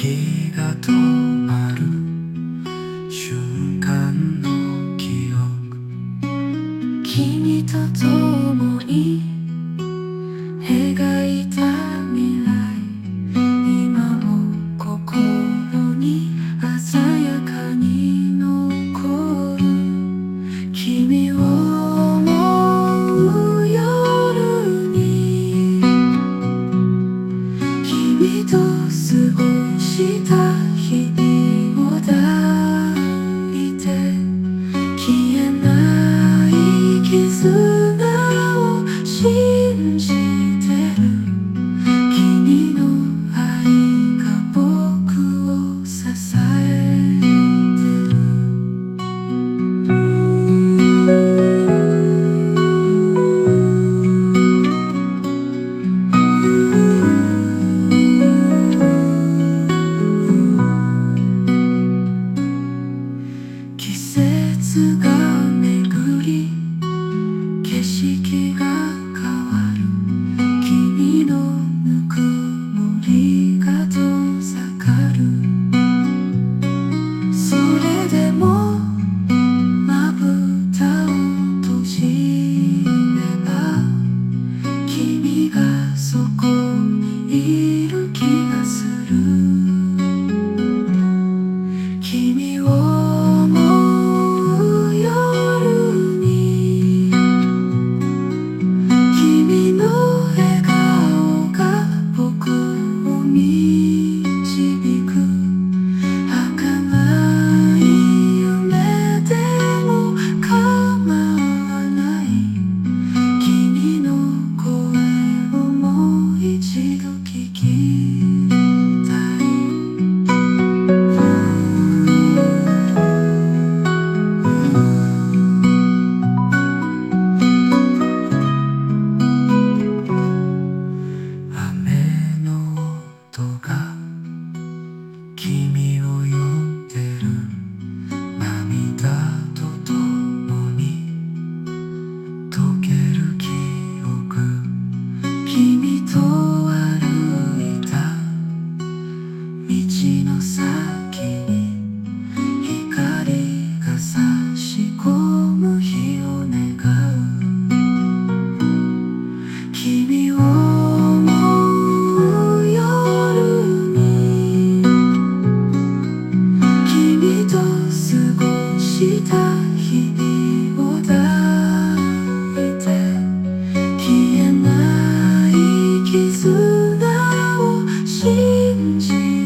時が止まる瞬間の記憶、君と共に描いた未来、今も心に鮮やかに残る。君を思う夜に君と過ごした日々を抱いて、消えない絆を信じてる。君の愛が僕を支えてる。季節が巡り景色が変わる。君のぬくもりが遠ざかる。それでもまぶたを閉じれば君がそこにいる気がする。君を思う夜に君の笑顔が僕を導く。儚い夢でも構わない。君の声をもう一度聞きたい。雨の音が君を呼んでる。涙とともに溶ける記憶、君と歩いた道の先に光が差し込む日を願う。君を思う夜に君と過ごした日々を抱いて、消えない絆を信じ